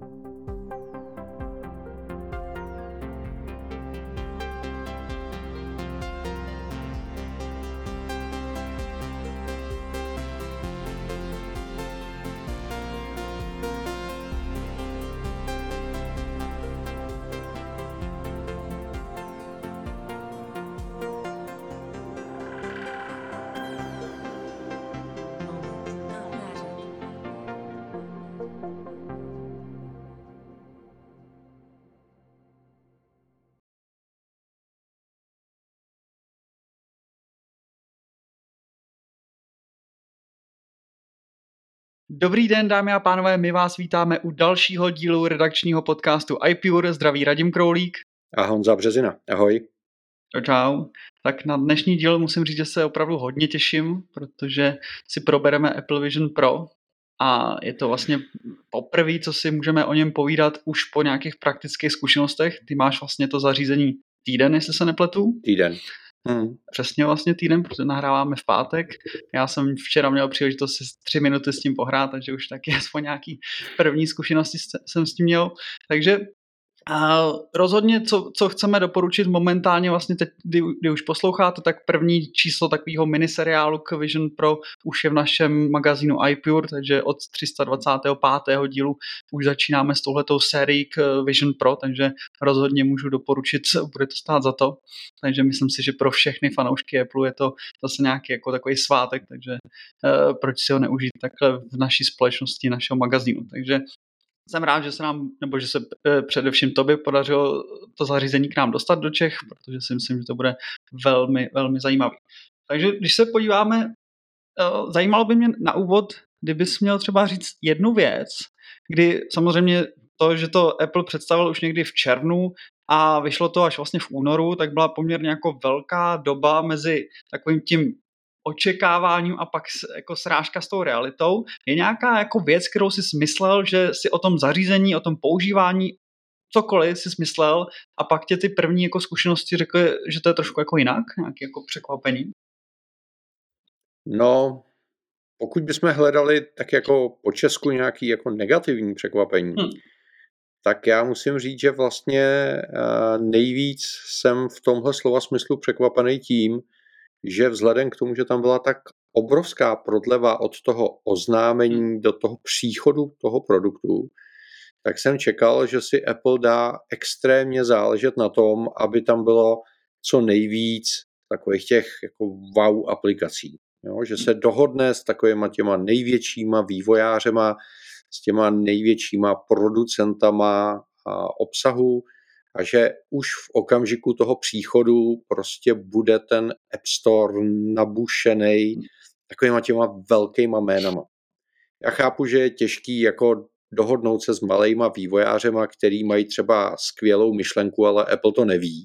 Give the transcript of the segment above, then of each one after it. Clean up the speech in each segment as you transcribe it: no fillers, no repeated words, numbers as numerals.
Dobrý den, dámy a pánové, my vás vítáme u dalšího dílu redakčního podcastu iPure. Zdraví Radim Kroulík. A Honza Březina. Ahoj. Čau. Tak na dnešní díl musím říct, že se opravdu hodně těším, protože si probereme Apple Vision Pro a je to vlastně poprvé, co si můžeme o něm povídat už po nějakých praktických zkušenostech. Ty máš vlastně to zařízení týden, jestli se nepletu. Týden. Přesně vlastně týden, protože nahráváme v pátek. Já jsem včera měl příležitost si 3 minuty s tím pohrát, takže už taky aspoň nějaký první zkušenosti jsem s tím měl. Takže rozhodně, co chceme doporučit momentálně vlastně teď, kdy už posloucháte, tak první číslo takového miniseriálu k Vision Pro už je v našem magazínu iPure, takže od 325. dílu už začínáme s touhletou sérií k Vision Pro, takže rozhodně můžu doporučit, bude to stát za to. Takže myslím si, že pro všechny fanoušky Apple je to zase nějaký jako takový svátek, takže proč si ho neužít takhle v naší společnosti, našeho magazínu. Takže jsem rád, že se především tobě podařilo to zařízení k nám dostat do Čech, protože si myslím, že to bude velmi, velmi zajímavý. Takže když se podíváme, zajímalo by mě na úvod, kdybys měl třeba říct jednu věc, kdy samozřejmě to, že to Apple představil už někdy v červnu a vyšlo to až vlastně v únoru, tak byla poměrně jako velká doba mezi takovým tím očekáváním a pak jako srážka s tou realitou. Je nějaká jako věc, kterou jsi smyslel, že si o tom zařízení, o tom používání, cokoliv jsi smyslel a pak tě ty první jako zkušenosti řekly, že to je trošku jako jinak, nějaké jako překvapení? No, pokud bychom hledali tak jako po česku nějaký jako negativní překvapení, tak já musím říct, že vlastně nejvíc jsem v tomhle slova smyslu překvapený tím, že vzhledem k tomu, že tam byla tak obrovská prodleva od toho oznámení do toho příchodu toho produktu, tak jsem čekal, že si Apple dá extrémně záležet na tom, aby tam bylo co nejvíc takových těch jako wow aplikací. Jo? Že se dohodne s takovýma těma největšíma vývojářema, s těma největšíma producentama obsahu, a že už v okamžiku toho příchodu prostě bude ten App Store nabušený takovýma těma velkýma jménama. Já chápu, že je těžký jako dohodnout se s malejma vývojářema, který mají třeba skvělou myšlenku, ale Apple to neví.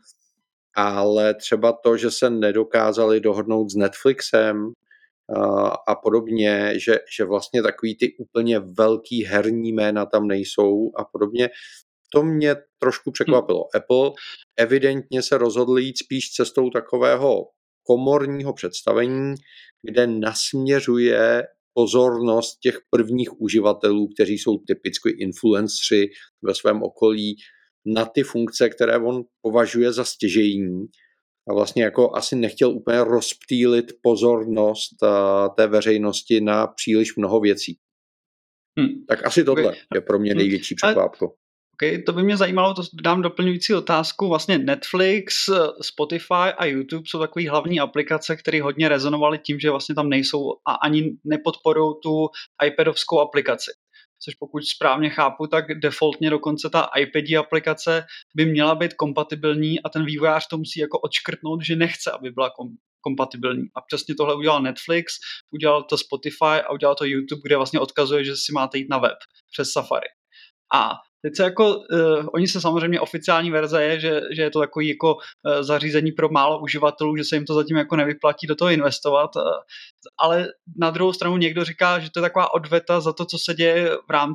Ale třeba to, že se nedokázali dohodnout s Netflixem a podobně, že vlastně takový ty úplně velký herní jména tam nejsou a podobně, to mě trošku překvapilo. Apple evidentně se rozhodl jít spíš cestou takového komorního představení, kde nasměřuje pozornost těch prvních uživatelů, kteří jsou typicky influenceri ve svém okolí, na ty funkce, které on považuje za stěžejní. A vlastně jako asi nechtěl úplně rozptýlit pozornost té veřejnosti na příliš mnoho věcí. Tak asi tohle je pro mě největší překvápko. Okay, to by mě zajímalo, to dám doplňující otázku. Vlastně Netflix, Spotify a YouTube jsou takové hlavní aplikace, které hodně rezonovaly tím, že vlastně tam nejsou a ani nepodporují tu iPadovskou aplikaci. Což pokud správně chápu, tak defaultně dokonce ta iPadí aplikace by měla být kompatibilní a ten vývojář to musí jako odškrtnout, že nechce, aby byla kompatibilní. A přesně tohle udělal Netflix, udělal to Spotify a udělal to YouTube, kde vlastně odkazuje, že si máte jít na web přes Safari. A teď se jako, oni se samozřejmě oficiální verze je, že je to takový jako zařízení pro málo uživatelů, že se jim to zatím jako nevyplatí do toho investovat, ale na druhou stranu někdo říká, že to je taková odveta za to, co se děje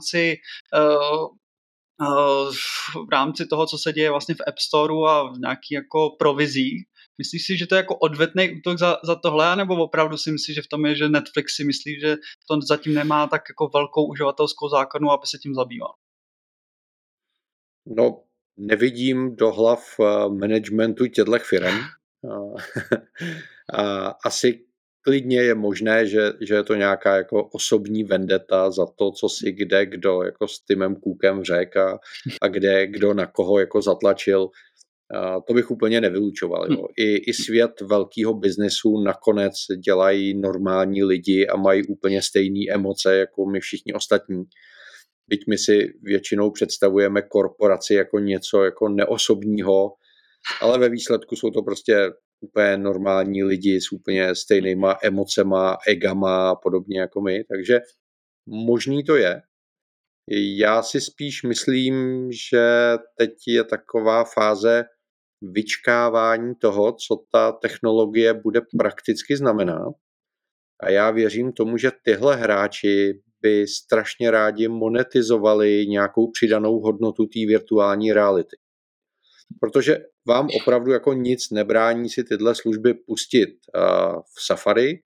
v rámci toho, co se děje vlastně v App Storeu a v nějaký jako provizích. Myslíš si, že to je jako odvetný útok za tohle, nebo opravdu si myslíš, že v tom je, že Netflix si myslí, že to zatím nemá tak jako velkou uživatelskou základnu, aby se tím zabýval? No, nevidím do hlav managementu těchto firem. Asi klidně je možné, že je to nějaká jako osobní vendeta za to, co si kde kdo jako s Timem Cookem řekl a kde kdo na koho jako zatlačil. To bych úplně nevylučoval. Jo. I svět velkého biznesu nakonec dělají normální lidi a mají úplně stejné emoce jako my všichni ostatní. Byť my si většinou představujeme korporaci jako něco jako neosobního, ale ve výsledku jsou to prostě úplně normální lidi s úplně stejnýma emocema, egama a podobně jako my, takže možný to je. Já si spíš myslím, že teď je taková fáze vyčkávání toho, co ta technologie bude prakticky znamenat. A já věřím tomu, že tyhle hráči by strašně rádi monetizovali nějakou přidanou hodnotu té virtuální reality. Protože vám opravdu jako nic nebrání si tyhle služby pustit v Safari,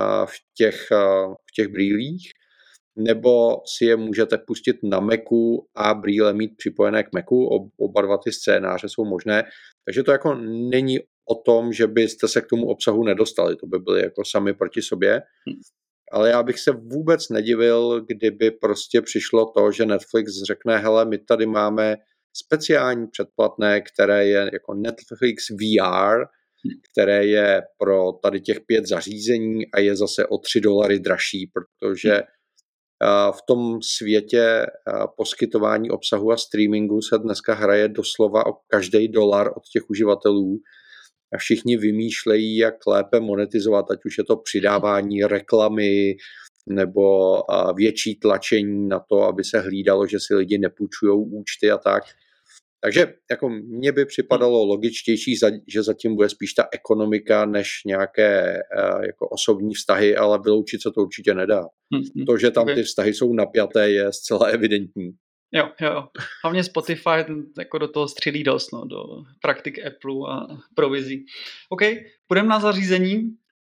v těch brýlích, nebo si je můžete pustit na Macu a brýle mít připojené k Macu. Oba dva ty scénáře jsou možné. Takže to jako není o tom, že byste se k tomu obsahu nedostali. To by byly jako sami proti sobě. Ale já bych se vůbec nedivil, kdyby prostě přišlo to, že Netflix řekne, hele, my tady máme speciální předplatné, které je jako Netflix VR, které je pro tady těch 5 zařízení a je zase o $3 dražší, protože v tom světě poskytování obsahu a streamingu se dneska hraje doslova o každý dolar od těch uživatelů a všichni vymýšlejí, jak lépe monetizovat, ať už je to přidávání reklamy nebo větší tlačení na to, aby se hlídalo, že si lidi nepůjčujou účty a tak. Takže jako mně by připadalo logičtější, že zatím bude spíš ta ekonomika než nějaké jako osobní vztahy, ale vyloučit se to určitě nedá. To, že tam ty vztahy jsou napjaté, je zcela evidentní. Jo. Hlavně Spotify jako do toho střílí dost, no, do praktik Apple a provizí. OK, půjdeme na zařízení.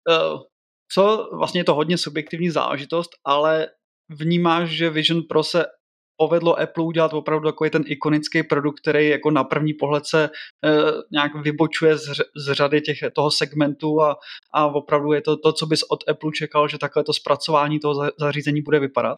Co vlastně je to hodně subjektivní záležitost, ale vnímáš, že Vision Pro se povedlo Apple udělat opravdu takový ten ikonický produkt, který jako na první pohled se nějak vybočuje z řady toho segmentu a opravdu je to, co bys od Apple čekal, že takhle to zpracování toho zařízení bude vypadat?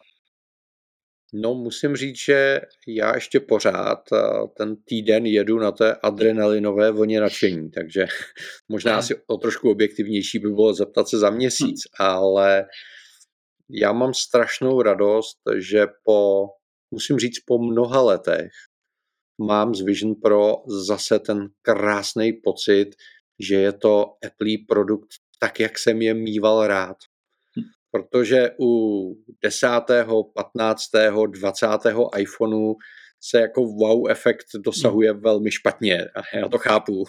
No, musím říct, že já ještě pořád ten týden jedu na té adrenalinové vlně nadšení, takže možná asi o trošku objektivnější by bylo zeptat se za měsíc, ale já mám strašnou radost, že musím říct, po mnoha letech mám z Vision Pro zase ten krásný pocit, že je to Apple produkt tak, jak jsem je mýval rád. Protože u 10., 15., 20. iPhoneu se jako wow efekt dosahuje velmi špatně. A já to chápu.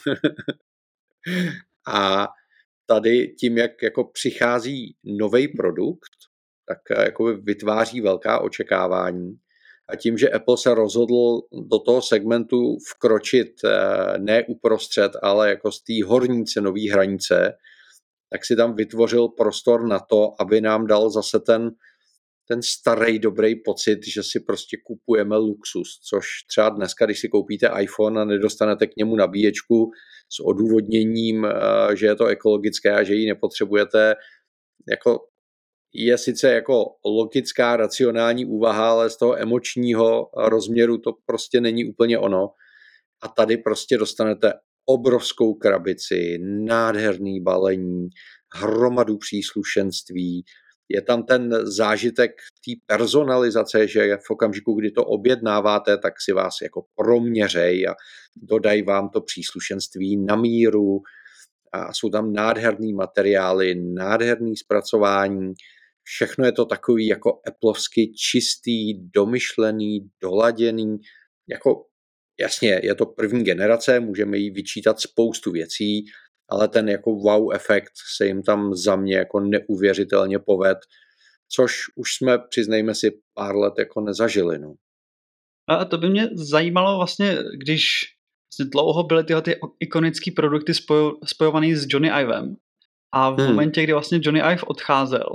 A tady tím, jak jako přichází nový produkt, tak jako vytváří velká očekávání. A tím, že Apple se rozhodl do toho segmentu vkročit ne uprostřed, ale jako z té horní cenové hranice, tak si tam vytvořil prostor na to, aby nám dal zase ten starý dobrý pocit, že si prostě kupujeme luxus, což třeba dneska, když si koupíte iPhone a nedostanete k němu nabíječku s odůvodněním, že je to ekologické a že ji nepotřebujete, jako je sice jako logická, racionální úvaha, ale z toho emočního rozměru to prostě není úplně ono. A tady prostě dostanete obrovskou krabici, nádherný balení, hromadu příslušenství. Je tam ten zážitek té personalizace, že v okamžiku, kdy to objednáváte, tak si vás jako proměřej a dodají vám to příslušenství na míru. A jsou tam nádherný materiály, nádherný zpracování. Všechno je to takový jako applovsky čistý, domyšlený, doladěný. Jako jasně, je to první generace, můžeme jí vyčítat spoustu věcí, ale ten jako wow efekt se jim tam za mě jako neuvěřitelně poved, což už jsme, přiznejme si, pár let jako nezažili. No. A to by mě zajímalo vlastně, když dlouho byly tyhle ty ikonické produkty spojované s Johnny Ivem a v momentě, kdy vlastně Johnny Ive odcházel,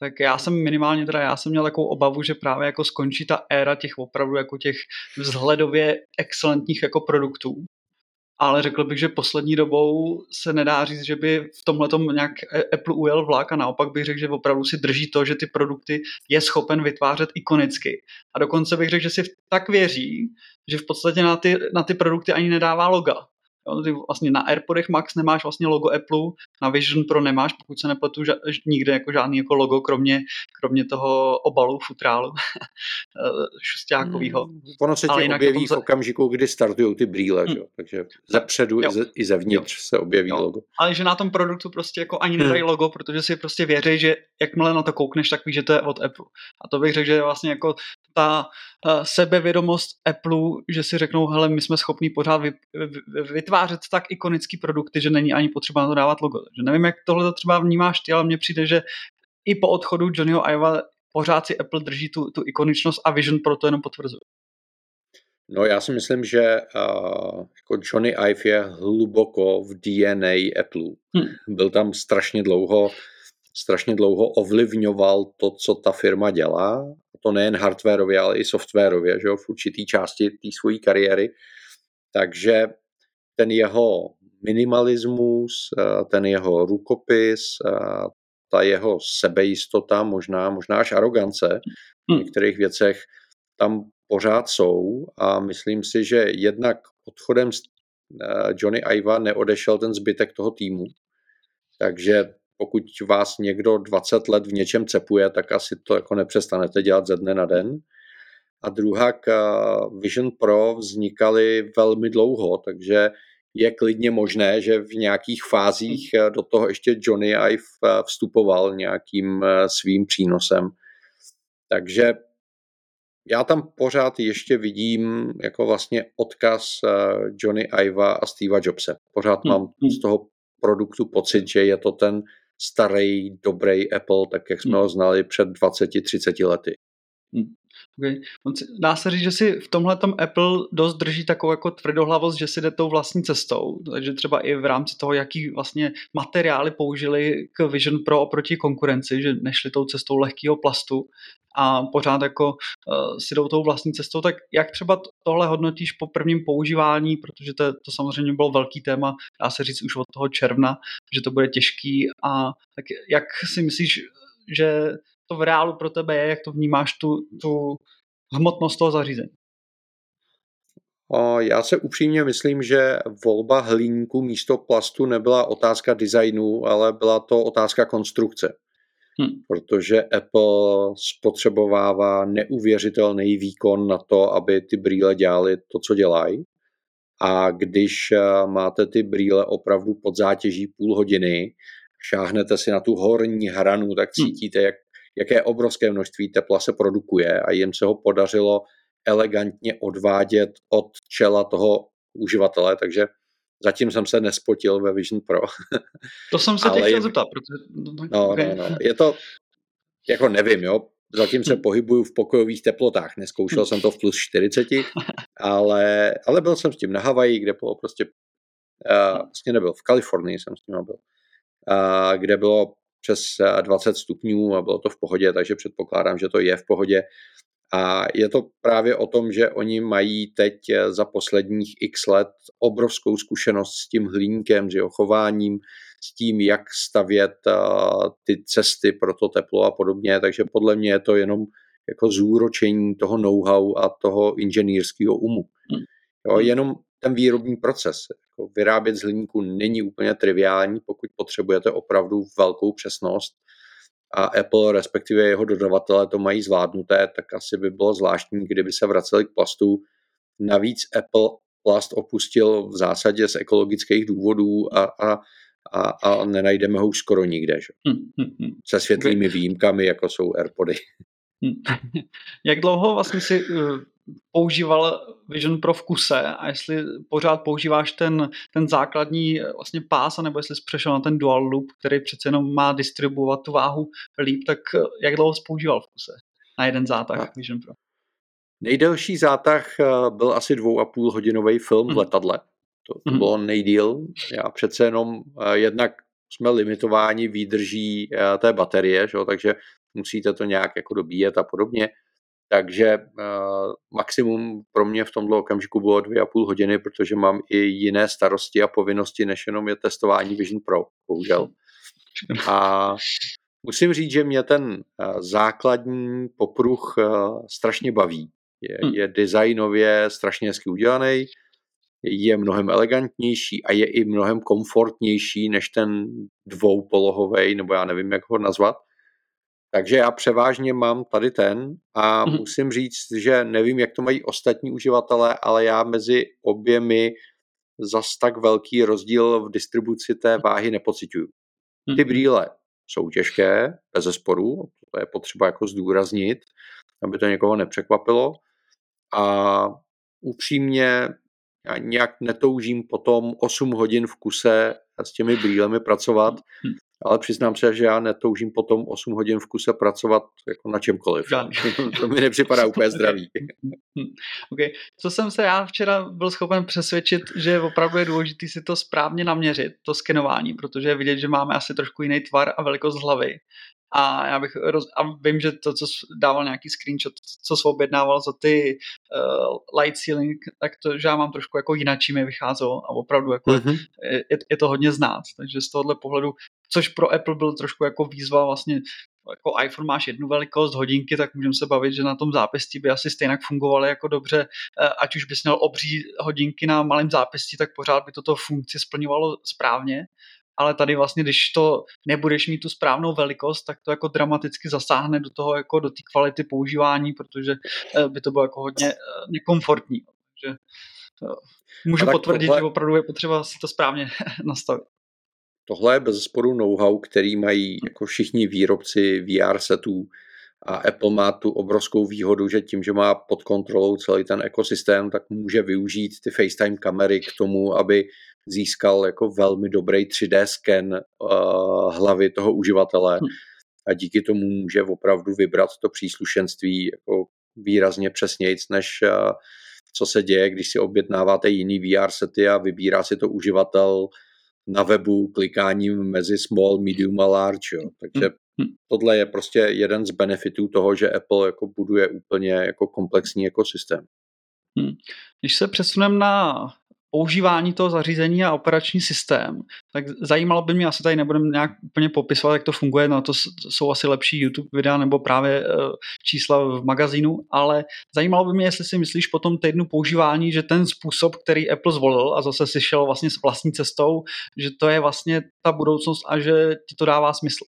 tak já jsem měl takovou obavu, že právě jako skončí ta éra těch opravdu jako těch vzhledově excelentních jako produktů. Ale řekl bych, že poslední dobou se nedá říct, že by v tomhletom nějak Apple ujel vlak a naopak bych řekl, že opravdu si drží to, že ty produkty je schopen vytvářet ikonicky. A dokonce bych řekl, že si tak věří, že v podstatě na ty produkty ani nedává loga. Jo, ty vlastně na AirPodech Max nemáš vlastně logo Apple, na Vision Pro nemáš, pokud se nepletu, nikde jako žádný jako logo, kromě toho obalu futrálu šustákovýho. Ono se ti objeví v okamžiku, kdy startují ty brýle, takže zepředu i zevnitř se objeví logo. Ale že na tom produktu prostě jako ani nedají logo, protože si prostě věří, že jakmile na to koukneš, tak víš, že to je od Apple. A to bych řekl, že je vlastně jako ta sebevědomost Apple, že si řeknou, hele, my jsme schopní pořád vytvářet tak ikonický produkty, že není ani potřeba na to dávat logo. Takže nevím, jak tohle třeba vnímáš ty, ale mně přijde, že i po odchodu Johnnyho Iva pořád si Apple drží tu ikoničnost a Vision Pro to jenom potvrzuje. No já si myslím, že jako Johnny Ive je hluboko v DNA Apple. Byl tam strašně dlouho ovlivňoval to, co ta firma dělá. To nejen hardwarově, ale i softwarově, že jo, v určitý části té svojí kariéry. Takže ten jeho minimalismus, ten jeho rukopis, ta jeho sebejistota, možná až arogance v některých věcech tam pořád jsou a myslím si, že jednak odchodem Johnny Iva neodešel ten zbytek toho týmu. Takže pokud vás někdo 20 let v něčem cepuje, tak asi to jako nepřestanete dělat ze dne na den. A druhak Vision Pro vznikaly velmi dlouho, takže je klidně možné, že v nějakých fázích do toho ještě Johnny Ive vstupoval nějakým svým přínosem. Takže já tam pořád ještě vidím jako vlastně odkaz Johnny Iva a Steva Jobse. Pořád mám z toho produktu pocit, že je to ten starý, dobrý Apple, tak jak jsme ho znali před 20-30 lety. Okay. Dá se říct, že si v tomhletom Apple dost drží takovou jako tvrdohlavost, že si jde tou vlastní cestou, takže třeba i v rámci toho, jaký vlastně materiály použili k Vision Pro oproti konkurenci, že nešli tou cestou lehkého plastu a pořád jako si jdou tou vlastní cestou, tak jak třeba tohle hodnotíš po prvním používání, protože to samozřejmě bylo velký téma, dá se říct už od toho června, že to bude těžký a tak jak si myslíš, že to v reálu pro tebe je, jak to vnímáš tu hmotnost toho zařízení? Já se upřímně myslím, že volba hliníku místo plastu nebyla otázka designu, ale byla to otázka konstrukce. Protože Apple spotřebovává neuvěřitelný výkon na to, aby ty brýle dělaly to, co dělají. A když máte ty brýle opravdu pod zátěží půl hodiny, šáhnete si na tu horní hranu, tak cítíte, jaké obrovské množství tepla se produkuje a jim se ho podařilo elegantně odvádět od čela toho uživatele, takže zatím jsem se nespotil ve Vision Pro. To jsem se tě chtěl zeptat. No, je to, jako nevím, jo, zatím se pohybuju v pokojových teplotách, neskoušel jsem to v plus 40, ale byl jsem s tím na Havaji, kde bylo prostě, vlastně nebyl, v Kalifornii jsem s tím byl, kde bylo přes 20 stupňů a bylo to v pohodě, takže předpokládám, že to je v pohodě. A je to právě o tom, že oni mají teď za posledních x let obrovskou zkušenost s tím hliníkem, s jeho chováním, s tím, jak stavět ty cesty pro to teplo a podobně. Takže podle mě je to jenom jako zúročení toho know-how a toho inženýrského umu. Jo, jenom ten výrobní proces. Jako vyrábět z hliníku není úplně triviální, pokud potřebujete opravdu velkou přesnost. A Apple, respektive jeho dodavatelé, to mají zvládnuté, tak asi by bylo zvláštní, kdyby se vraceli k plastu. Navíc Apple plast opustil v zásadě z ekologických důvodů a nenajdeme ho už skoro nikde. Že? Se světlými výjimkami, jako jsou AirPody. Jak dlouho vlastně si používal Vision Pro v kuse a jestli pořád používáš ten základní vlastně pás, nebo jestli jsi přešel na ten dual loop, který přece jenom má distribuovat tu váhu líp, tak jak dlouho jsi používal v kuse na jeden zátah Vision Pro? Nejdelší zátah byl asi 2,5 hodinový film v letadle. To bylo nejdýl. Já přece jenom jednak jsme limitováni výdrží té baterie, že? Takže musíte to nějak jako dobíjet a podobně. Takže maximum pro mě v tomto okamžiku bylo 2,5 hodiny, protože mám i jiné starosti a povinnosti, než jenom je testování Vision Pro, bohužel. A musím říct, že mě ten základní popruh strašně baví. Je designově strašně hezky udělaný, je mnohem elegantnější a je i mnohem komfortnější než ten dvoupolohovej, nebo já nevím, jak ho nazvat. Takže já převážně mám tady ten a musím říct, že nevím, jak to mají ostatní uživatelé, ale já mezi oběmi zas tak velký rozdíl v distribuci té váhy nepociťuju. Ty brýle jsou těžké, bezesporu, to je potřeba jako zdůraznit, aby to někoho nepřekvapilo. A upřímně já nějak netoužím potom 8 hodin v kuse s těmi brýlemi pracovat, ale přiznám se, že já netoužím potom 8 hodin v kuse pracovat jako na čemkoliv. To mi nepřipadá úplně zdravý. Okay. Co jsem se já včera byl schopen přesvědčit, že opravdu je důležité si to správně naměřit, to skenování, protože je vidět, že máme asi trošku jiný tvar a velikost hlavy. A já bych vím, že to, co dával nějaký screenshot, co jsi objednával za ty light ceiling, tak to, že já mám trošku jako jinačí mi vycházelo a opravdu jako je to hodně znát. Takže z tohohle pohledu, což pro Apple byl trošku jako výzva vlastně, jako iPhone máš jednu velikost hodinky, tak můžeme se bavit, že na tom zápěstí by asi stejně fungovaly jako dobře, ať už bys měl obří hodinky na malém zápěstí, tak pořád by toto funkci splňovalo správně. Ale tady vlastně, když to nebudeš mít tu správnou velikost, tak to jako dramaticky zasáhne do toho, jako do té kvality používání, protože by to bylo jako hodně nekomfortní. Takže můžu potvrdit, že opravdu je potřeba si to správně nastavit. Tohle je bezesporu know-how, který mají jako všichni výrobci VR setů a Apple má tu obrovskou výhodu, že tím, že má pod kontrolou celý ten ekosystém, tak může využít ty FaceTime kamery k tomu, aby získal jako velmi dobrý 3D sken hlavy toho uživatele a díky tomu může opravdu vybrat to příslušenství jako výrazně přesnějc, než co se děje, když si objednáváte jiný VR sety a vybírá si to uživatel na webu klikáním mezi small, medium a large. Jo. Takže tohle je prostě jeden z benefitů toho, že Apple jako buduje úplně jako komplexní ekosystém. Když se přesuneme na používání toho zařízení a operační systém, tak zajímalo by mě, asi tady nebudeme nějak úplně popisovat, jak to funguje, no to jsou asi lepší YouTube videa nebo právě čísla v magazínu, ale zajímalo by mě, jestli si myslíš po tom týdnu používání, že ten způsob, který Apple zvolil a zase si šel vlastně s vlastní cestou, že to je vlastně ta budoucnost a že ti to dává smysl.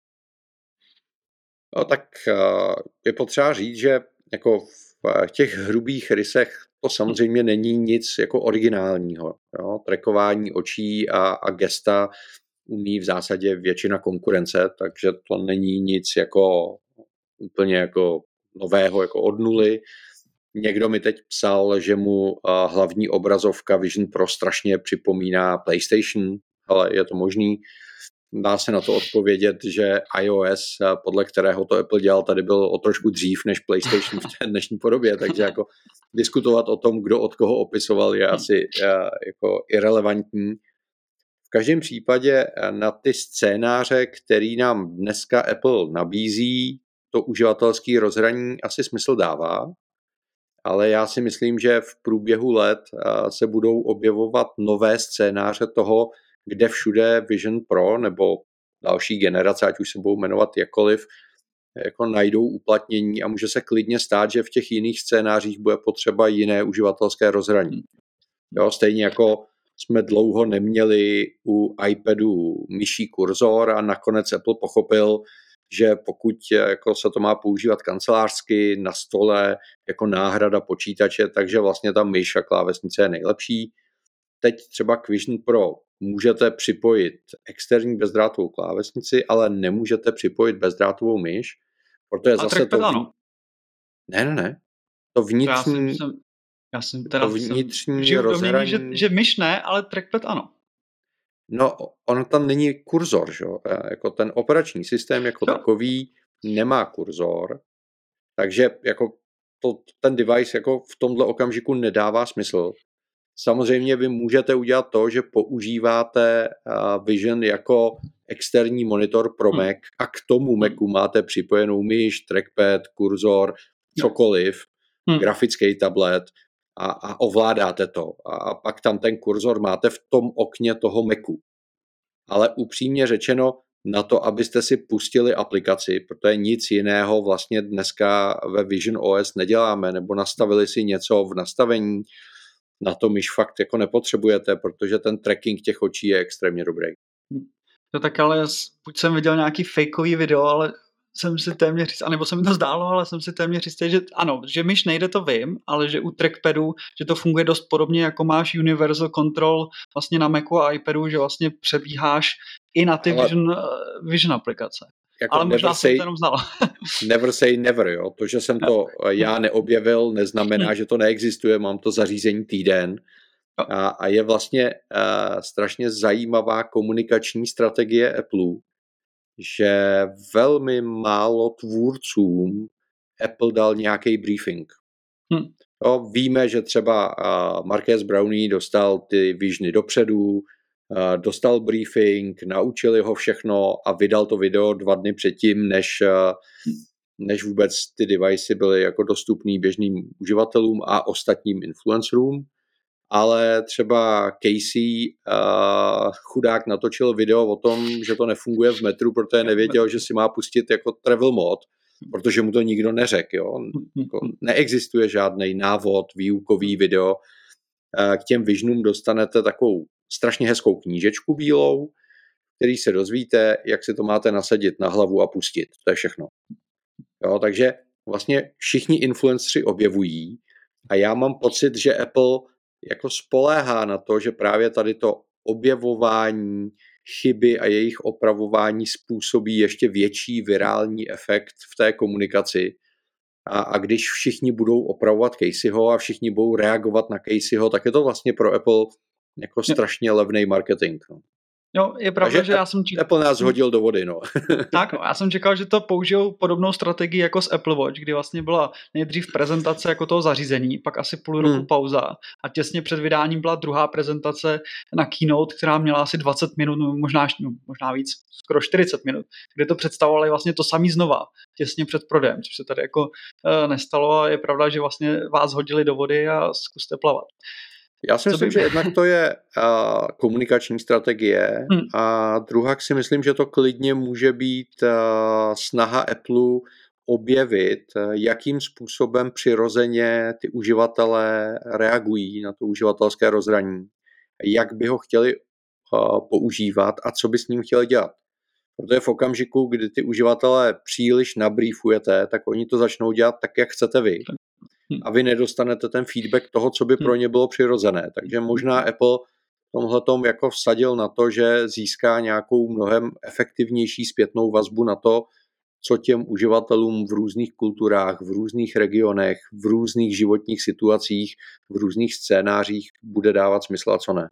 No, tak je potřeba říct, že jako v těch hrubých rysech to samozřejmě není nic jako originálního. Jo? Trackování očí a gesta umí v zásadě většina konkurence, takže to není nic jako úplně jako nového, jako od nuly. Někdo mi teď psal, že mu hlavní obrazovka Vision Pro strašně připomíná PlayStation, ale je to možný. Dá se na to odpovědět, že iOS, podle kterého to Apple dělal, tady byl o trošku dřív než PlayStation v té dnešní podobě, takže jako diskutovat o tom, kdo od koho opisoval, je asi jako irelevantní. V každém případě na ty scénáře, který nám dneska Apple nabízí, to uživatelské rozhraní asi smysl dává, ale já si myslím, že v průběhu let se budou objevovat nové scénáře toho, kde všude Vision Pro nebo další generace, ať už se budou jmenovat jakkoliv, jako najdou uplatnění a může se klidně stát, že v těch jiných scénářích bude potřeba jiné uživatelské rozhraní. Jo, stejně jako jsme dlouho neměli u iPadu myší kurzor a nakonec Apple pochopil, že pokud jako se to má používat kancelářsky na stole jako náhrada počítače, takže vlastně ta myš a klávesnice je nejlepší. Teď třeba k Vision Pro můžete připojit externí bezdrátovou klávesnici, ale nemůžete připojit bezdrátovou myš, protože zase to... Ne. To vnitřní... Já jsem teda to vnitřní rozhraní... že myš ne, ale trackpad ano. No, ono tam není kurzor, že? Jako ten operační systém jako takový nemá kurzor, takže jako ten device jako v tomhle okamžiku nedává smysl. Samozřejmě vy můžete udělat to, že používáte Vision jako externí monitor pro Mac a k tomu Macu máte připojenou myš, trackpad, kurzor, cokoliv, grafický tablet a ovládáte to. A pak tam ten kurzor máte v tom okně toho Macu. Ale upřímně řečeno, na to, abyste si pustili aplikaci, protože nic jiného vlastně dneska ve Vision OS neděláme, nebo nastavili si něco v nastavení, na to myš fakt jako nepotřebujete, protože ten tracking těch očí je extrémně dobrý. To tak ale buď jsem viděl nějaký fakeový video, ale jsem si téměř, anebo se mi to zdálo, ale jsem si téměř jistý, že ano, že myš nejde, to vím, ale že u trackpadu, že to funguje dost podobně, jako máš Universal Control vlastně na Macu a iPadu, že vlastně přebíháš i na ty Vision aplikace. Jako ale možná jsem to jenom znal. Never say never, jo. To, že jsem to já neobjevil, neznamená, že to neexistuje, mám to zařízení týden. A je vlastně strašně zajímavá komunikační strategie Apple, že velmi málo tvůrcům Apple dal nějaký briefing. Jo, víme, že třeba Marques Brownlee dostal ty Visiony dopředu, dostal briefing, naučili ho všechno a vydal to video 2 dny předtím, než vůbec ty device byly jako dostupný běžným uživatelům a ostatním influencerům. Ale třeba Casey chudák natočil video o tom, že to nefunguje v metru, protože nevěděl, že si má pustit jako travel mod, protože mu to nikdo neřekl. Jo? Neexistuje žádný návod, výukový video. K těm Visionům dostanete takovou strašně hezkou knížečku bílou, který se dozvíte, jak si to máte nasadit na hlavu a pustit. To je všechno. Jo? Takže vlastně všichni influenceri objevují a já mám pocit, že Apple jako spoléhá na to, že právě tady to objevování chyby a jejich opravování způsobí ještě větší virální efekt v té komunikaci. A když všichni budou opravovat Caseyho a všichni budou reagovat na Caseyho, tak je to vlastně pro Apple jako strašně levný marketing. No. Jo, je pravda, že já jsem čekal... Apple nás hodil do vody, no. Tak, já jsem čekal, že to použijou podobnou strategii jako s Apple Watch, kdy vlastně byla nejdřív prezentace jako toho zařízení, pak asi půl roku pauza a těsně před vydáním byla druhá prezentace na keynote, která měla asi 20 minut, možná víc, skoro 40 minut, kde to představovali vlastně to samý znova, těsně před prodejem, což se tady jako nestalo a je pravda, že vlastně vás hodili do vody a zkuste plavat. Já si myslím, že jednak to je komunikační strategie a druhak si myslím, že to klidně může být snaha Apple objevit, jakým způsobem přirozeně ty uživatelé reagují na to uživatelské rozhraní, jak by ho chtěli používat a co by s ním chtěli dělat. Protože v okamžiku, kdy ty uživatelé příliš nabriefujete, tak oni to začnou dělat tak, jak chcete vy. A vy nedostanete ten feedback toho, co by pro ně bylo přirozené. Takže možná Apple tomhletom jako vsadil na to, že získá nějakou mnohem efektivnější zpětnou vazbu na to, co těm uživatelům v různých kulturách, v různých regionech, v různých životních situacích, v různých scénářích bude dávat smysl a co ne.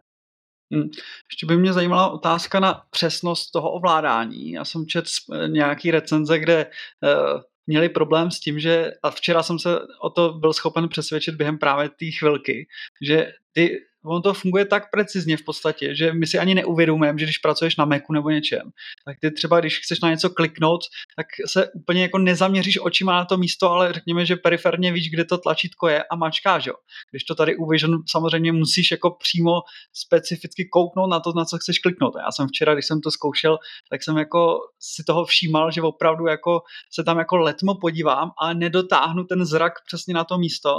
Ještě by mě zajímala otázka na přesnost toho ovládání. Já jsem četl nějaký recenze, kde měli problém s tím, že, a včera jsem se o to byl schopen přesvědčit během právě té chvilky, že ono to funguje tak precizně v podstatě, že my si ani neuvědomujeme, že když pracuješ na Macu nebo něčem, tak ty třeba, když chceš na něco kliknout, tak se úplně jako nezaměříš očima na to místo, ale řekněme, že periferně víš, kde to tlačítko je a mačkáš, jo. Když to tady u Vision samozřejmě musíš jako přímo specificky kouknout na to, na co chceš kliknout. A já jsem včera, když jsem to zkoušel, tak jsem jako si toho všímal, že opravdu jako se tam jako letmo podívám, ale nedotáhnu ten zrak přesně na to místo.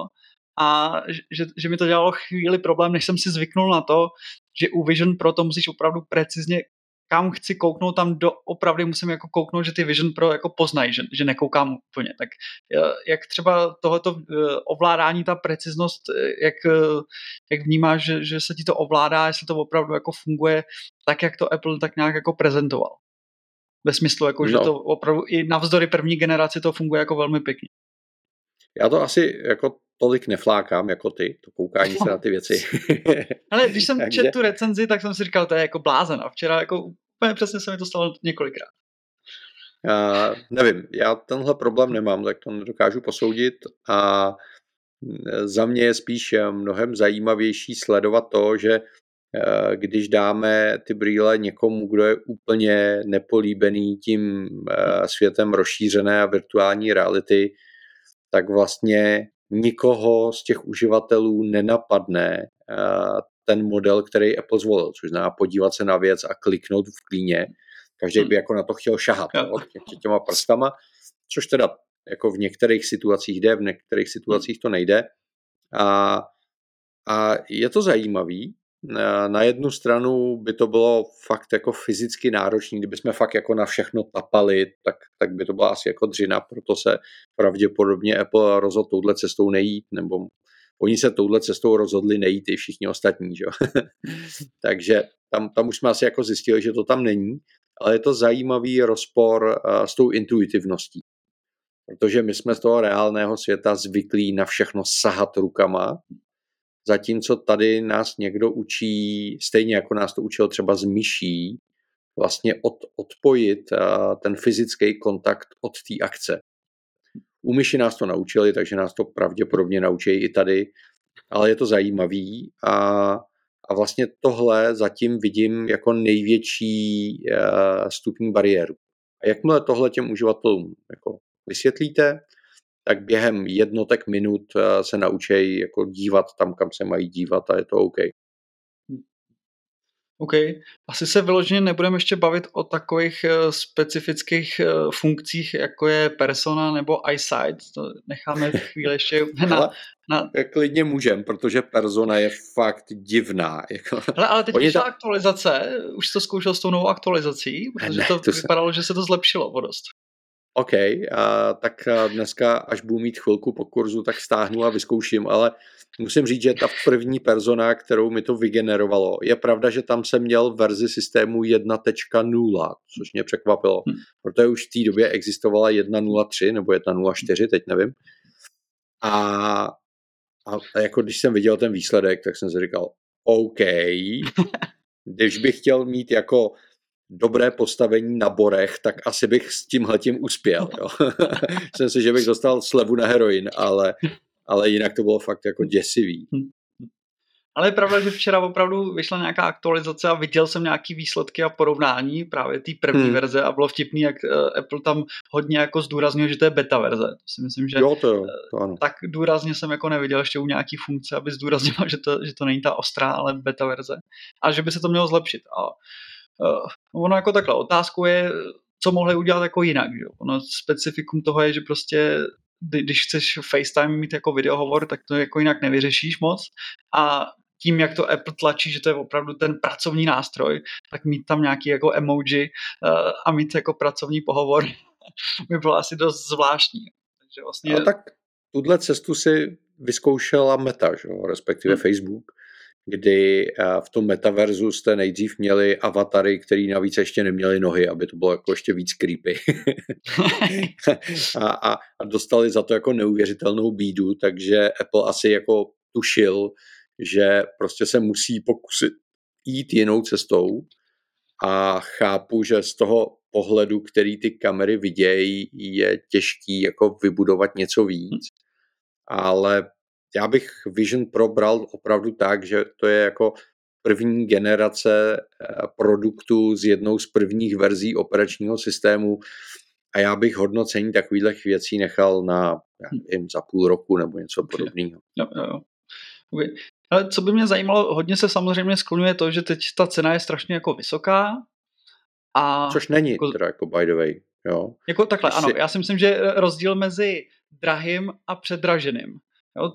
A že mi to dělalo chvíli problém, než jsem si zvyknul na to, že u Vision Pro to musíš opravdu precizně, kam chci kouknout, tam opravdu musím jako kouknout, že ty Vision Pro jako poznají, že nekoukám úplně. Tak jak třeba tohleto ovládání, ta preciznost, jak vnímáš, že se ti to ovládá, jestli to opravdu jako funguje tak, jak to Apple tak nějak jako prezentoval. Ve smyslu, jako, že to opravdu i navzdory první generaci to funguje jako velmi pěkně. Já to asi jako tolik neflákám jako ty, to koukání se na ty věci. Ale když jsem četl tu recenzi, tak jsem si říkal, to je jako blázen. A včera jako úplně přesně se mi to stalo několikrát. Nevím, já tenhle problém nemám, tak to nedokážu posoudit a za mě je spíš mnohem zajímavější sledovat to, že když dáme ty brýle někomu, kdo je úplně nepolíbený tím světem rozšířené a virtuální reality, tak vlastně nikoho z těch uživatelů nenapadne ten model, který Apple zvolil, což znamená podívat se na věc a kliknout v klíně. Každý by jako na to chtěl šahat těma prstama, což teda jako v některých situacích jde, v některých situacích to nejde. A je to zajímavý. Na jednu stranu by to bylo fakt jako fyzicky náročné, kdybychom fakt jako na všechno tapali, tak by to byla asi jako dřina, proto se pravděpodobně Apple rozhodl touhle cestou nejít, nebo oni se touhle cestou rozhodli nejít i všichni ostatní, že? Takže tam už jsme asi jako zjistili, že to tam není, ale je to zajímavý rozpor s tou intuitivností, protože my jsme z toho reálného světa zvyklí na všechno sahat rukama, zatímco tady nás někdo učí, stejně jako nás to učil třeba z myší, vlastně odpojit ten fyzický kontakt od té akce. U myši nás to naučili, takže nás to pravděpodobně naučí i tady, ale je to zajímavý a vlastně tohle zatím vidím jako největší vstupní bariéru. A jakmile tohle těm uživatelům jako vysvětlíte, tak během jednotek minut se naučí jako dívat tam, kam se mají dívat a je to OK. OK. Asi se vyloženě nebudeme ještě bavit o takových specifických funkcích, jako je persona nebo eyesight. To necháme chvíli ještě na... Klidně můžem, protože persona je fakt divná. Jako. Hele, ale teď vyšla aktualizace. Už jsi to zkoušel s tou novou aktualizací? Protože to vypadalo, že se to zlepšilo o dost. OK, tak dneska, až budu mít chvilku po kurzu, tak stáhnu a vyzkouším, ale musím říct, že ta první persona, kterou mi to vygenerovalo, je pravda, že tam jsem měl verzi systému 1.0, což mě překvapilo, protože už v té době existovala 1.03 nebo 1.04, teď nevím. A jako když jsem viděl ten výsledek, tak jsem si říkal, OK, když bych chtěl mít jako dobré postavení na borech, tak asi bych s tímhletím uspěl. Jo. Myslím si, že bych dostal slevu na heroin, ale jinak to bylo fakt jako děsivý. Ale je pravda, že včera opravdu vyšla nějaká aktualizace a viděl jsem nějaký výsledky a porovnání právě té první verze a bylo vtipný, jak Apple tam hodně jako zdůraznil, že to je beta verze. To si myslím, že to ano. Tak důrazně jsem jako neviděl ještě u nějaký funkce, aby zdůraznila, že to není ta ostrá, ale beta verze. A že by se to mělo zlepšit. A ono jako takhle, otázkou je, co mohli udělat jako jinak. Že? Ono specifikum toho je, že prostě když chceš FaceTime mít jako videohovor, tak to jako jinak nevyřešíš moc a tím, jak to Apple tlačí, že to je opravdu ten pracovní nástroj, tak mít tam nějaký jako emoji a mít jako pracovní pohovor by bylo asi dost zvláštní. Takže vlastně... A tak tuhle cestu si vyzkoušela Meta, že? Respektive Facebook, kdy v tom metaverzu jste nejdřív měli avatary, který navíc ještě neměli nohy, aby to bylo jako ještě víc creepy. a dostali za to jako neuvěřitelnou bídu, takže Apple asi jako tušil, že prostě se musí pokusit jít jinou cestou a chápu, že z toho pohledu, který ty kamery vidějí, je těžký jako vybudovat něco víc, ale já bych Vision Pro bral opravdu tak, že to je jako první generace produktu z jednou z prvních verzí operačního systému a já bych hodnocení takových věcí nechal na za půl roku nebo něco podobného. Jo. Okay. Ale co by mě zajímalo, hodně se samozřejmě skloňuje to, že teď ta cena je strašně jako vysoká. Což není teda jako by the way. Jo. Jako takhle, ano. Já si myslím, že rozdíl mezi drahým a předraženým. Jo,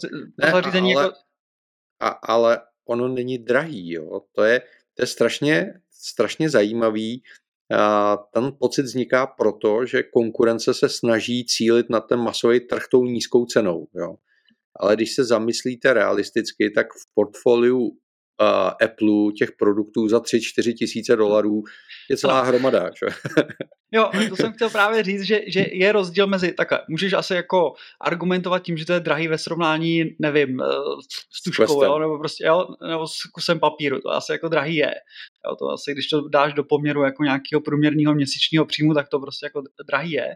ale ono není drahý, jo. To je strašně zajímavý. Ten pocit vzniká proto, že konkurence se snaží cílit na ten masový trh tou nízkou cenou, jo. Ale když se zamyslíte realisticky, tak v portfoliu Apple těch produktů za 3-4 tisíce dolarů je celá hromada. Že? Jo, to jsem chtěl právě říct, že je rozdíl mezi takhle. Můžeš asi jako argumentovat tím, že to je drahý ve srovnání, nevím, s tuškou, jo, nebo prostě, jo, nebo s kusem papíru. To asi jako drahý je. Jo, to asi, když to dáš do poměru jako nějakého průměrného měsíčního příjmu, tak to prostě jako drahý je.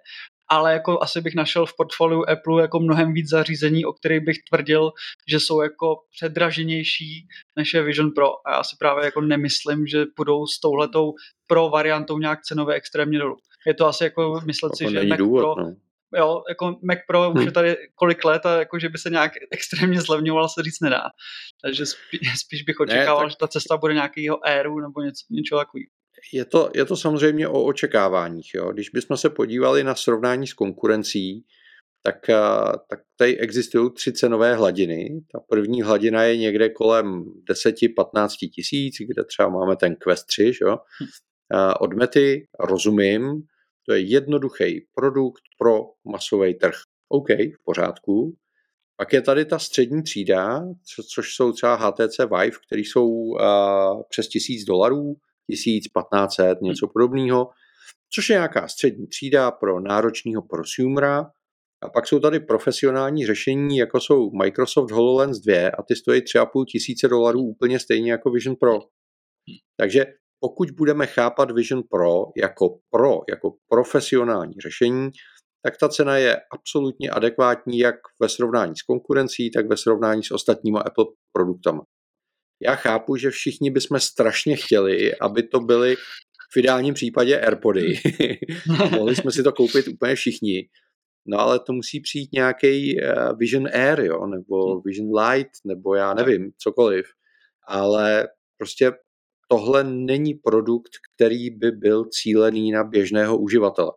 ale jako asi bych našel v portfoliu Apple jako mnohem víc zařízení, o kterých bych tvrdil, že jsou jako předraženější než je Vision Pro. A já si právě jako nemyslím, že budou s touhletou Pro variantou nějak cenově extrémně dolů. Je to asi jako myslet si, že Mac důvod, Pro, no. jo, jako Mac Pro už je tady kolik let a jako, že by se nějak extrémně zlevňoval, se říct nedá. Takže spíš bych očekával, že ta cesta bude nějakýho Airu nebo něco takového. Je to samozřejmě o očekáváních. Jo. Když bychom se podívali na srovnání s konkurencí, tak tady existují 3 cenové hladiny. Ta první hladina je někde kolem 10-15 tisíc, kde třeba máme ten Quest 3. Jo. Od Mety, rozumím, to je jednoduchý produkt pro masový trh. OK, v pořádku. Pak je tady ta střední třída, což jsou třeba HTC Vive, které jsou přes $1000, 1500, něco podobného, což je nějaká střední třída pro náročného prosumera. A pak jsou tady profesionální řešení, jako jsou Microsoft HoloLens 2 a ty stojí $3500 úplně stejně jako Vision Pro. Takže pokud budeme chápat Vision Pro jako profesionální řešení, tak ta cena je absolutně adekvátní jak ve srovnání s konkurencí, tak ve srovnání s ostatníma Apple produktama. Já chápu, že všichni bychom strašně chtěli, aby to byly v ideálním případě AirPody. Mohli jsme si to koupit úplně všichni. No ale to musí přijít nějaký Vision Air, jo, nebo Vision Lite, nebo já nevím, cokoliv. Ale prostě tohle není produkt, který by byl cílený na běžného uživatele.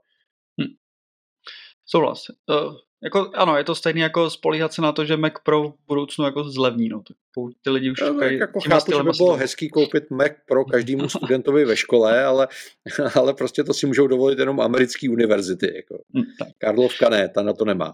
Souhlas. Jako, ano, je to stejně jako spolíhat se na to, že Mac Pro v budoucnu jako zlevní. No. Ty lidi už jako chápu, že by bylo hezký koupit Mac Pro každému studentovi ve škole, ale prostě to si můžou dovolit jenom americké univerzity. Jako. Karlovka ne, ta na to nemá.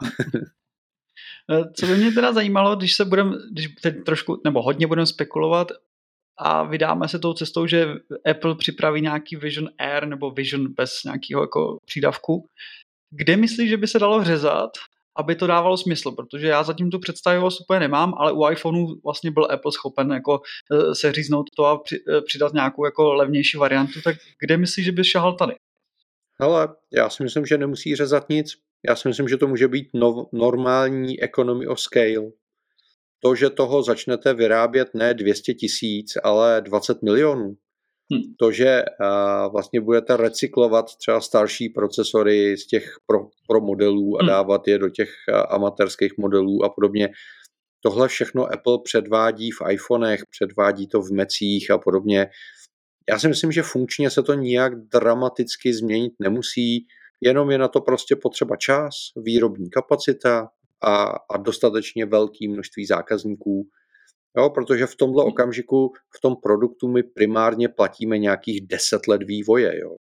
Co by mě teda zajímalo, když teď trošku, nebo hodně budeme spekulovat a vydáme se tou cestou, že Apple připraví nějaký Vision Air nebo Vision bez nějakého jako přídavku, kde myslíš, že by se dalo řezat, aby to dávalo smysl? Protože já zatím tu představivost úplně nemám, ale u iPhoneu vlastně byl Apple schopen jako se říznout to a přidat nějakou jako levnější variantu, tak kde myslíš, že by šahal tady? Hele, já si myslím, že nemusí řezat nic. Já si myslím, že to může být normální economy of scale. To, že toho začnete vyrábět ne 200 000, ale 20 milionů. To, že vlastně budete recyklovat třeba starší procesory z těch pro modelů a dávat je do těch amatérských modelů a podobně. Tohle všechno Apple předvádí v iPhonech, předvádí to v Macích a podobně. Já si myslím, že funkčně se to nijak dramaticky změnit nemusí, jenom je na to prostě potřeba čas, výrobní kapacita a dostatečně velké množství zákazníků. Jo, protože v tomhle okamžiku v tom produktu my primárně platíme nějakých 10 let vývoje. Jo.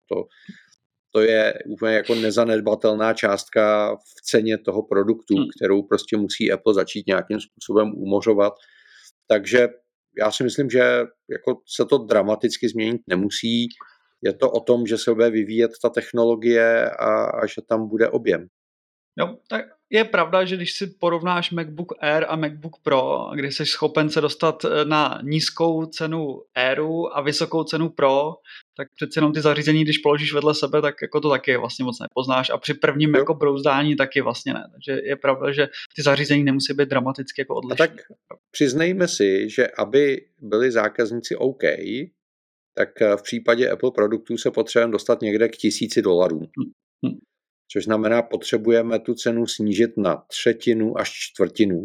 To je úplně jako nezanedbatelná částka v ceně toho produktu, kterou prostě musí Apple začít nějakým způsobem umořovat. Takže já si myslím, že jako se to dramaticky změnit nemusí. Je to o tom, že se bude vyvíjet ta technologie a že tam bude objem. Jo, tak je pravda, že když si porovnáš MacBook Air a MacBook Pro, kdy jsi schopen se dostat na nízkou cenu Airu a vysokou cenu Pro, tak přece jenom ty zařízení, když položíš vedle sebe, tak jako to taky vlastně moc nepoznáš a při prvním jako brouzdání taky vlastně ne. Takže je pravda, že ty zařízení nemusí být dramaticky jako odlišné. A tak přiznejme si, že aby byli zákazníci OK, tak v případě Apple produktů se potřebujeme dostat někde k $1000. Což znamená, potřebujeme tu cenu snížit na 1/3 až 1/4,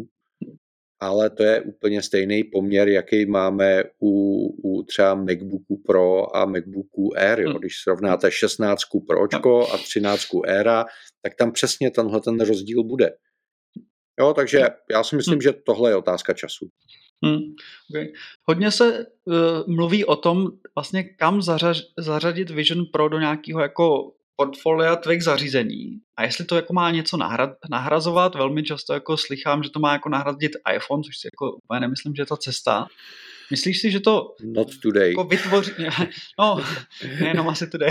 ale to je úplně stejný poměr, jaký máme u třeba MacBooku Pro a MacBooku Air. Jo. Když srovnáte 16 Pročko a 13 Aira, tak tam přesně tenhle ten rozdíl bude. Jo, takže já si myslím, že tohle je otázka času. Okay. Hodně se mluví o tom, vlastně kam zařadit Vision Pro do nějakého jako portfolia tvých zařízení a jestli to jako má něco nahrazovat, velmi často jako slychám, že to má jako nahradit iPhone, což si jako úplně nemyslím, že je ta cesta. Myslíš si, že to Not today. Jako vytvoří... No, nejenom asi today.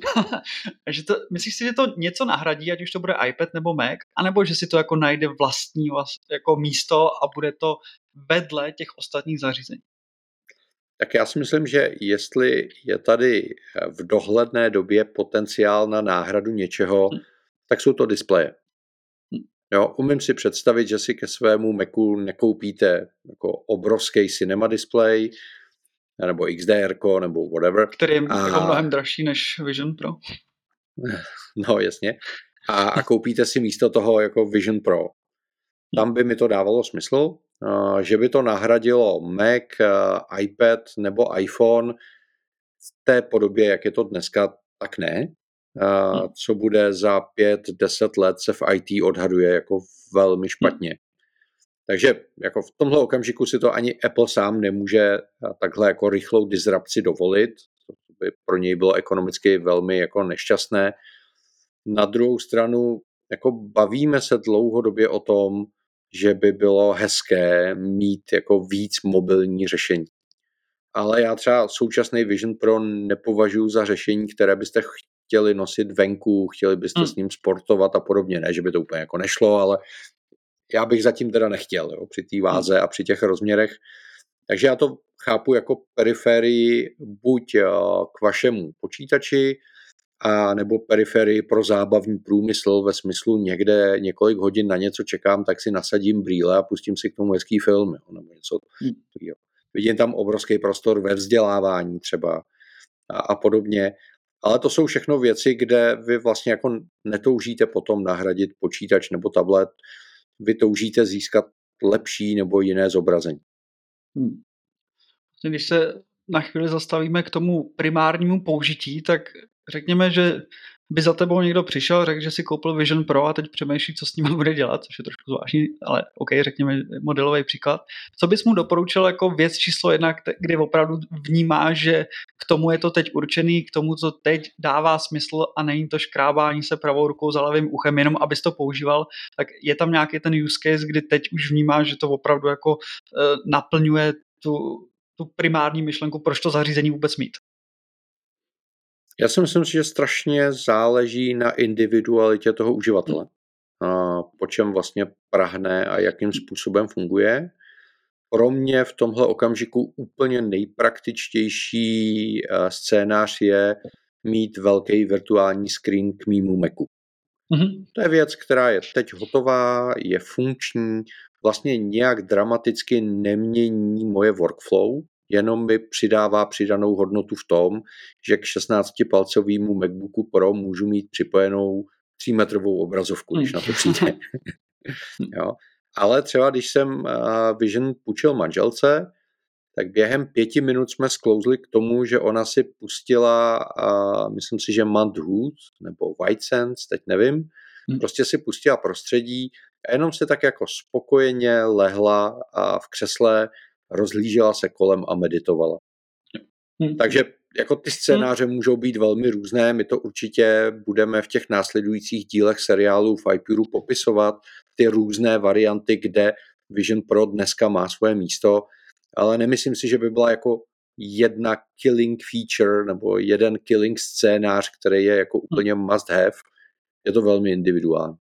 Myslíš si, že to něco nahradí, ať už to bude iPad nebo Mac, anebo že si to jako najde vlastní jako místo a bude to vedle těch ostatních zařízení? Tak já si myslím, že jestli je tady v dohledné době potenciál na náhradu něčeho, tak jsou to displeje. Jo, umím si představit, že si ke svému Macu nekoupíte jako obrovský cinema display, nebo XDR, nebo whatever. Který je jako mnohem dražší než Vision Pro. No jasně. A koupíte si místo toho jako Vision Pro. Tam by mi to dávalo smysl, že by to nahradilo Mac, iPad nebo iPhone v té podobě, jak je to dneska, tak ne. Co bude za 5-10 let, se v IT odhaduje jako velmi špatně. Takže jako v tomhle okamžiku si to ani Apple sám nemůže takhle jako rychlou disrupci dovolit. To by pro něj bylo ekonomicky velmi jako nešťastné. Na druhou stranu jako bavíme se dlouhodobě o tom, že by bylo hezké mít jako víc mobilní řešení. Ale já třeba současný Vision Pro nepovažuji za řešení, které byste chtěli nosit venku, chtěli byste s ním sportovat a podobně. Ne, že by to úplně jako nešlo, ale já bych zatím teda nechtěl, jo, při té váze a při těch rozměrech. Takže já to chápu jako periferii buď k vašemu počítači, a nebo periferii pro zábavní průmysl ve smyslu někde několik hodin na něco čekám, tak si nasadím brýle a pustím si k tomu hezký film, jo, nebo něco takového. Vidím tam obrovský prostor ve vzdělávání třeba a podobně. Ale to jsou všechno věci, kde vy vlastně jako netoužíte potom nahradit počítač nebo tablet. Vy toužíte získat lepší nebo jiné zobrazení. Když se na chvíli zastavíme k tomu primárnímu použití, tak řekněme, že by za tebou někdo přišel, řekl, že si koupil Vision Pro a teď přemýšlí, co s ním bude dělat, což je trošku zvláštní, ale OK, řekněme modelový příklad. Co bys mu doporučil jako věc číslo 1, kdy opravdu vnímá, že k tomu je to teď určený, k tomu, co teď dává smysl a není to škrábání se pravou rukou za levým uchem, jenom abys to používal, tak je tam nějaký ten use case, kdy teď už vnímá, že to opravdu jako naplňuje tu primární myšlenku, proč to zařízení vůbec mít? Já si myslím, že strašně záleží na individualitě toho uživatele. Po čem vlastně prahne a jakým způsobem funguje. Pro mě v tomhle okamžiku úplně nejpraktičtější scénář je mít velký virtuální screen k mému Macu. To je věc, která je teď hotová, je funkční, vlastně nějak dramaticky nemění moje workflow, jenom mi přidává přidanou hodnotu v tom, že k 16-palcovému MacBooku Pro můžu mít připojenou 3metrovou obrazovku, když na to přijde. Jo. Ale třeba když jsem Vision půjčil manželce, tak během 5 minut jsme sklouzli k tomu, že ona si pustila, myslím si, že Mount nebo White Sands, teď nevím, prostě si pustila prostředí a jenom se tak jako spokojeně lehla v křesle, rozhlížela se kolem a meditovala. Takže jako ty scénáře můžou být velmi různé, my to určitě budeme v těch následujících dílech seriálu v iPuru popisovat, ty různé varianty, kde Vision Pro dneska má svoje místo, ale nemyslím si, že by byla jako jedna killing feature nebo jeden killing scénář, který je jako úplně must have. Je to velmi individuální.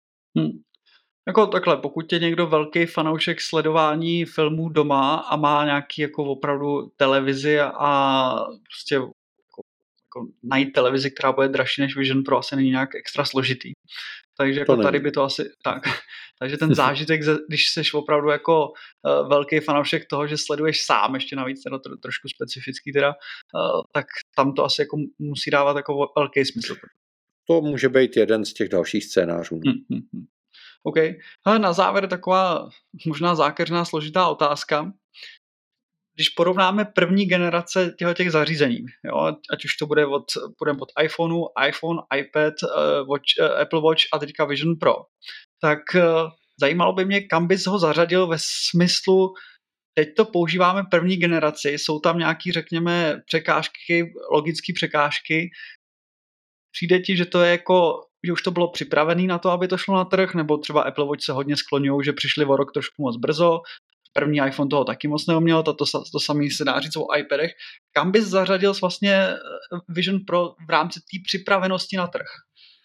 Jako takhle, pokud je někdo velký fanoušek sledování filmů doma a má nějaký jako opravdu televizi a prostě jako najít televizi, která bude dražší než Vision Pro, asi není nějak extra složitý. Takže jako tady by to asi tak. Takže ten zážitek, když jsi opravdu jako velký fanoušek toho, že sleduješ sám, ještě navíc teda trošku specifický teda, tak tam to asi jako musí dávat jako velký smysl. To může být jeden z těch dalších scénářů. OK. Ale na závěr taková možná zákeřná složitá otázka. Když porovnáme první generace těch zařízení, jo, ať už to bude půjdeme od iPhone, iPad, Apple Watch a teďka Vision Pro, tak zajímalo by mě, kam bys ho zařadil ve smyslu, teď to používáme první generaci, jsou tam nějaký, řekněme, překážky, logické překážky. Přijde ti, že to je jako, že už to bylo připravené na to, aby to šlo na trh, nebo třeba Apple Watch se hodně skloňují, že přišli o rok trošku moc brzo, první iPhone toho taky moc neuměl, to samý se dá říct o iPadech. Kam bys zařadil vlastně Vision Pro v rámci té připravenosti na trh?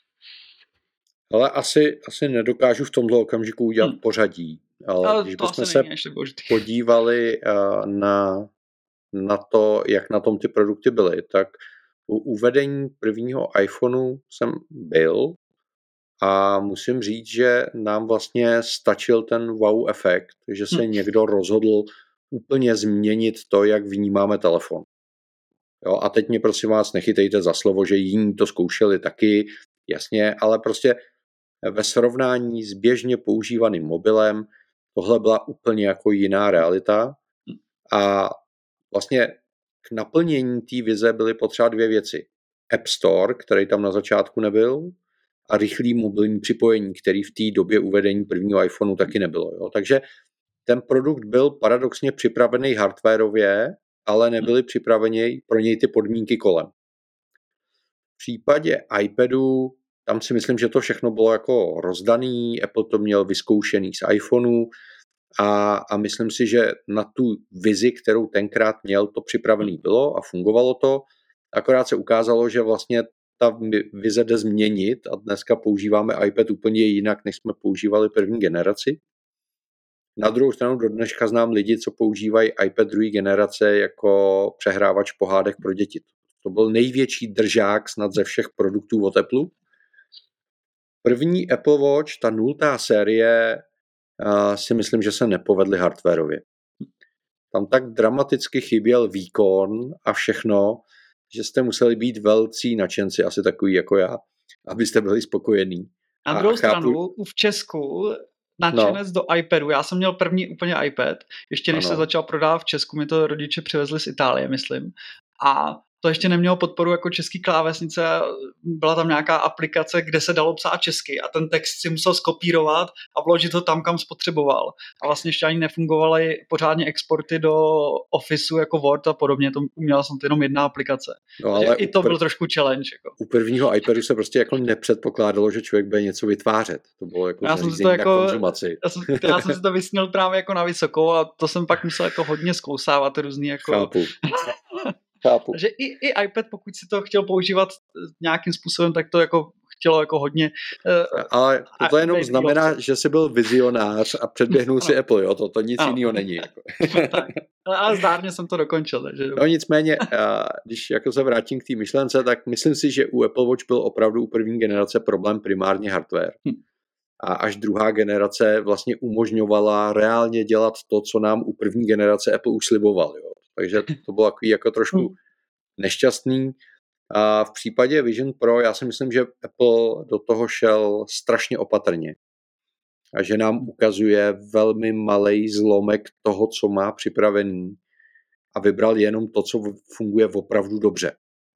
Ale asi nedokážu v tomhle okamžiku udělat pořadí. Ale když bychom se podívali na to, jak na tom ty produkty byly, tak u uvedení prvního iPhoneu jsem byl a musím říct, že nám vlastně stačil ten wow efekt, že se někdo rozhodl úplně změnit to, jak vnímáme telefon. Jo, a teď mě prosím vás nechytejte za slovo, že jiní to zkoušeli taky, jasně, ale prostě ve srovnání s běžně používaným mobilem tohle byla úplně jako jiná realita a vlastně k naplnění té vize byly potřeba dvě věci. App Store, který tam na začátku nebyl, a rychlý mobilní připojení, který v té době uvedení prvního iPhoneu taky nebylo. Jo. Takže ten produkt byl paradoxně připravený hardwarově, ale nebyly připraveni pro něj ty podmínky kolem. V případě iPadu, tam si myslím, že to všechno bylo jako rozdaný, Apple to měl vyzkoušený z iPhoneu a myslím si, že na tu vizi, kterou tenkrát měl, to připravený bylo a fungovalo to. Akorát se ukázalo, že vlastně ta vize jde změnit a dneska používáme iPad úplně jinak, než jsme používali první generaci. Na druhou stranu do dneška znám lidi, co používají iPad druhé generace jako přehrávač pohádek pro děti. To byl největší držák snad ze všech produktů od Apple. První Apple Watch, ta 0. série, si myslím, že se nepovedly hardwarově. Tam tak dramaticky chyběl výkon a všechno, že jste museli být velcí nadšenci, asi takový jako já, abyste byli spokojení. Na druhou stranu, v Česku nadšenec do iPadu. Já jsem měl první úplně iPad, ještě než se začal prodávat v Česku, mi to rodiče přivezli z Itálie, myslím. A to ještě nemělo podporu jako český klávesnice, byla tam nějaká aplikace, kde se dalo psát česky a ten text si musel skopírovat a vložit ho tam, kam spotřeboval. A vlastně ještě ani nefungovaly pořádně exporty do Officeu jako Word a podobně, to uměla jsem jenom jedna aplikace. No, ale i to byl trošku challenge. Jako. U prvního iPadu se prostě jako nepředpokládalo, že člověk bude něco vytvářet. To bylo jako zařízení na konzumaci. Já jsem si to vysnil právě jako na vysokou a to jsem pak musel jako hodně zkousávat různý jako... Chápu. Takže i iPad, pokud si to chtěl používat nějakým způsobem, tak to jako chtělo jako hodně. Ale to jenom znamená, že jsi byl vizionář a předběhnul si Apple, jo? To nic jiného není. Jako. Ale zdárně jsem to dokončil. Takže... No nicméně, když jako se vrátím k té myšlence, tak myslím si, že u Apple Watch byl opravdu u první generace problém primárně hardware. A až druhá generace vlastně umožňovala reálně dělat to, co nám u první generace Apple už sliboval. Jo? Takže to bylo jako trošku nešťastný. A v případě Vision Pro já si myslím, že Apple do toho šel strašně opatrně. A že nám ukazuje velmi malej zlomek toho, co má připravený a vybral jenom to, co funguje opravdu dobře.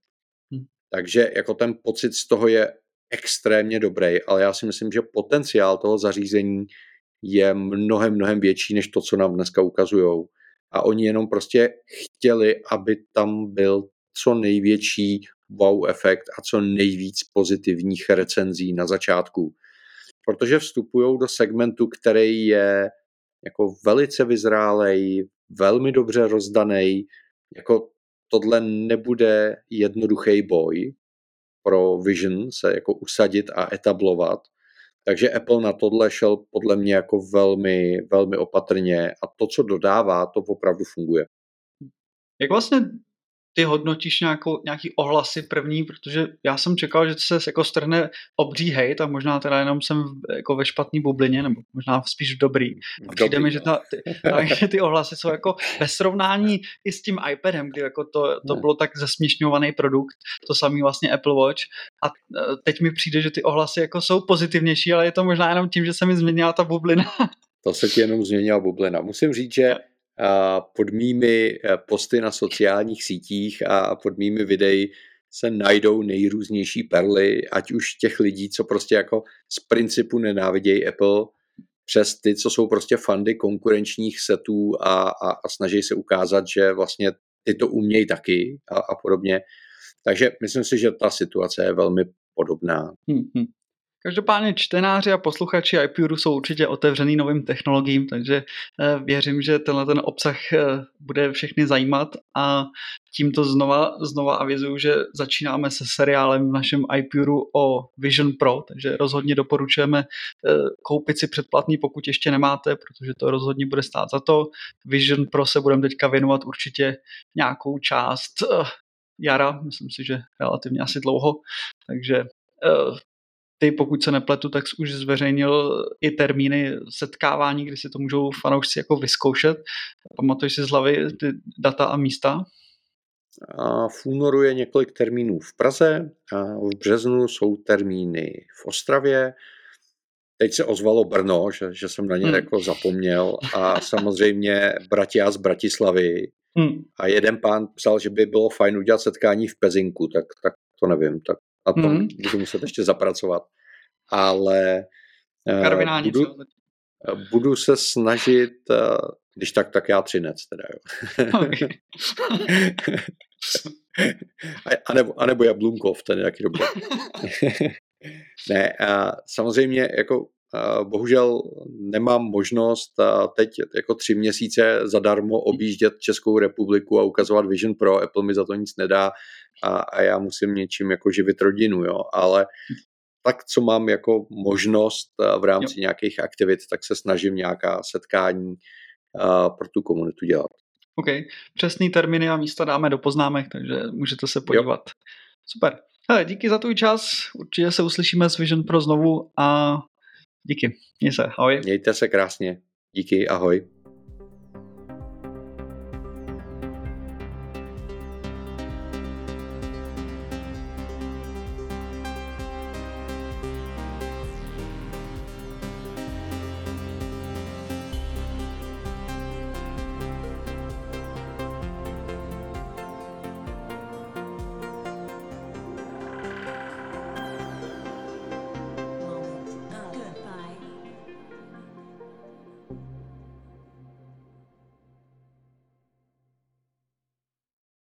Takže jako ten pocit z toho je extrémně dobrý, ale já si myslím, že potenciál toho zařízení je mnohem větší, než to, co nám dneska ukazujou. A oni jenom prostě chtěli, aby tam byl co největší wow efekt a co nejvíc pozitivních recenzí na začátku. Protože vstupují do segmentu, který je jako velice vyzrálej, velmi dobře rozdaný. Jako tohle nebude jednoduchý boj pro Vision se jako usadit a etablovat. Takže Apple na tohle šel podle mě jako velmi opatrně a to, co dodává, to opravdu funguje. Jak vlastně ty hodnotíš nějaký ohlasy první, protože já jsem čekal, že se jako strhne obří hejt a možná teda jenom jsem jako ve špatný bublině, nebo možná spíš v dobrý. A přijde mi, že ty ohlasy jsou jako ve srovnání i s tím iPadem, kdy jako to bylo tak zesměšňovaný produkt, to samý vlastně Apple Watch a teď mi přijde, že ty ohlasy jako jsou pozitivnější, ale je to možná jenom tím, že se mi změnila ta bublina. To se ti jenom změnila bublina. Musím říct, že pod mými posty na sociálních sítích a pod mými videí se najdou nejrůznější perly, ať už těch lidí, co prostě jako z principu nenávidějí Apple, přes ty, co jsou prostě fandy konkurenčních setů a snaží se ukázat, že vlastně ty to umějí taky a podobně. Takže myslím si, že ta situace je velmi podobná. Každopádně čtenáři a posluchači iPuru jsou určitě otevřený novým technologiím, takže věřím, že ten obsah bude všechny zajímat a tímto znova avizuju, že začínáme se seriálem v našem iPuru o Vision Pro, takže rozhodně doporučujeme koupit si předplatný, pokud ještě nemáte, protože to rozhodně bude stát za to. Vision Pro se budeme teďka věnovat určitě nějakou část jara, myslím si, že relativně asi dlouho, takže ty, pokud se nepletu, tak jsi už zveřejnil i termíny setkávání, kdy si to můžou fanoušci jako vyzkoušet. Pamatuješ si z hlavy ty data a místa? V únoru je několik termínů v Praze, a v březnu jsou termíny v Ostravě. Teď se ozvalo Brno, že jsem na ně jako zapomněl, a samozřejmě bratia z Bratislavy. A jeden pán psal, že by bylo fajn udělat setkání v Pezinku, tak to nevím, tak na tom budu muset ještě zapracovat. Ale budu se snažit, když tak já Třinec teda, jo. Okay. a nebo Jablunkov, ten je taky dobrý. Ne, samozřejmě jako bohužel nemám možnost teď jako 3 měsíce zadarmo objíždět Českou republiku a ukazovat Vision Pro, Apple mi za to nic nedá a já musím něčím jako živit rodinu, jo, ale tak, co mám jako možnost v rámci nějakých aktivit, tak se snažím nějaká setkání pro tu komunitu dělat. OK, přesný termíny a místa dáme do poznámek, takže můžete se podívat. Jo. Super. Hele, díky za tvůj čas, určitě se uslyšíme s Vision Pro znovu a díky. Měj se, ahoj. Mějte se krásně. Díky, ahoj.